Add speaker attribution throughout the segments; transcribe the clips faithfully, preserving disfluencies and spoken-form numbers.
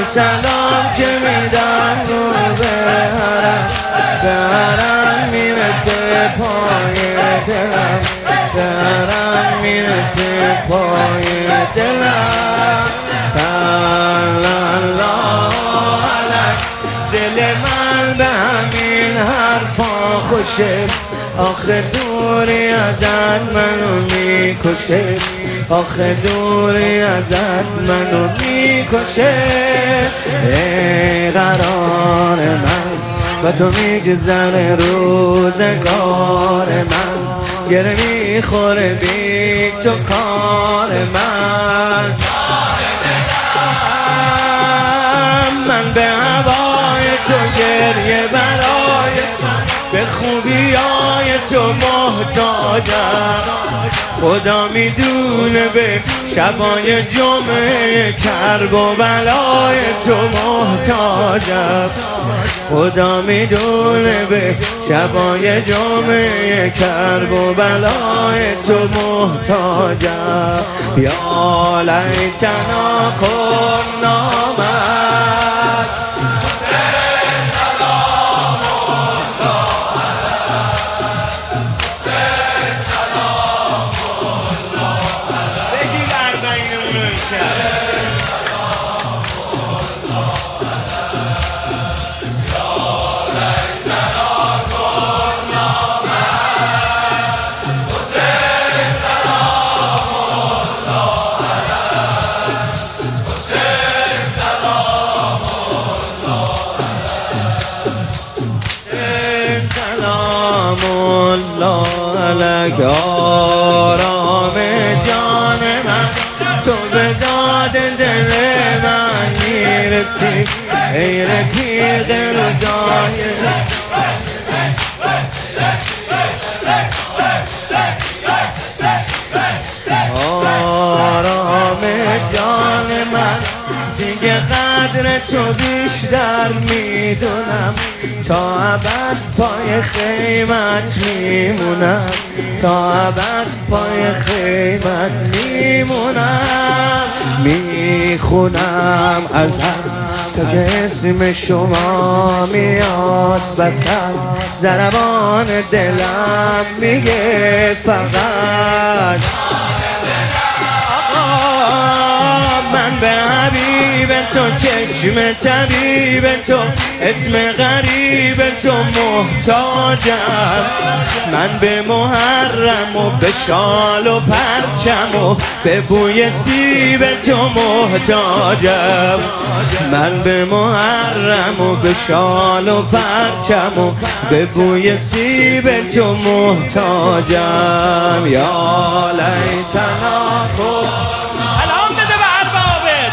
Speaker 1: سلام که میدم رو به حرم، به حرم میرسه پای دلم، به حرم میرسه پای دلم. صلی الله علیه. دل من به همین حرفا خوشه، آخه دوری ازت منو میکشه، آخه دوری ازت منو میکشه. ای قرار من و تو میگذره روزگار من، گره میخوره بی تو کار من. من به هوای تو گریه برای به خوبیای تو محتاجم، خدا میدونه به شبای جمعه کرب و بلای تو محتاجم، خدا میدونه به شبای جمعه کرب و بلای تو محتاجم. یا لیتنا کنا معک. بگید اربعین اونو سلام الله علیک. آرام جان من تو به داد دل من میرسی، ای رفیق روزای آرام جان من. دیگه قدر تو بیشتر میدونم، تا ابد پای خیمت میمونم، تا ابد پای خیمت میمونم. میخونم ازم تا که اسم شما میاد بسر، ضربان دلم میگه فقط من به حبیب تو، چشم طبیب تو، اسم غریب تو محتاجم. من به محرم و به شال و پرچم و به بوی سیب تو محتاجم. من به محرم و به شال و پرچم و به بوی سیب تو محتاجم. یا لیتنا کن. سلام بده به اربابت.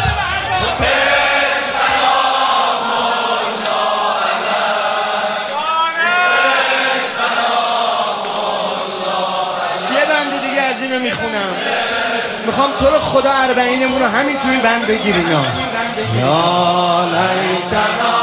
Speaker 1: یه بند دیگه از اینو میخونم، میخوام تو رو خدا اربعینمون رو همین توی بند بگیرین. یا لیتنا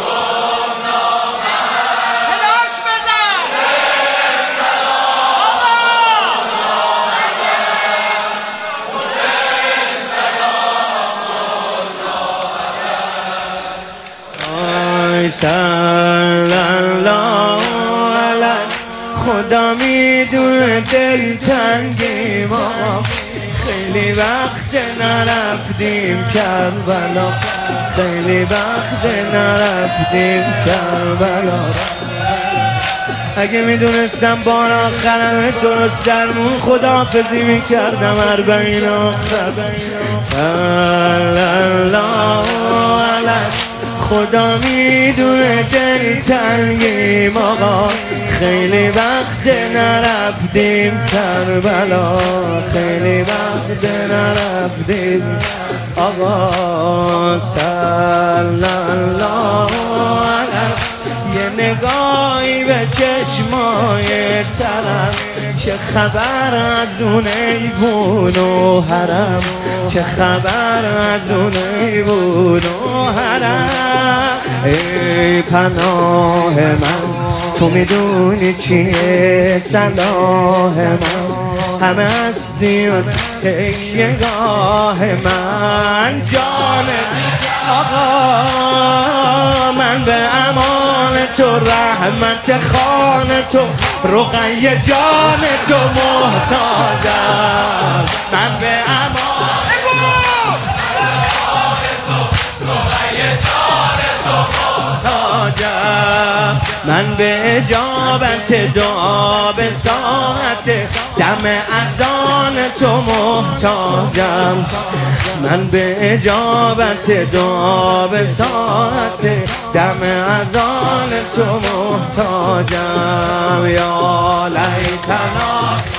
Speaker 1: صلی الله علیه. خدا میدونه دل تنگی ما، خیلی وقت نرفتیم کربلا، خیلی وقت نرفتیم کربلا. اگه میدونستم بار آخرم درست درمون خداحافظی میکردم اربعین آخر. صلی الله علیه. خدا میدونه دل تنگیم آقا، خیلی وقت نرفتیم کربلا، خیلی وقت نرفتیم آقا. صلی الله علیه. یه نگاهی به چشمای طرف، چه خبر از اون ایوون و حرم، چه خبر از اون ایوون و حرم. ای پناه من تو میدونی چیه صلاح من، همه هستی ای نگاه من جان آقا من به امان تو رحمت خان تو رقی جان تو محتاجم من به امان محتاجم من به اجابت دعا به ساعت دم اذان تو محتاجم من به اجابت دعا به ساعت دم اذان تو محتاجم یا لیتنا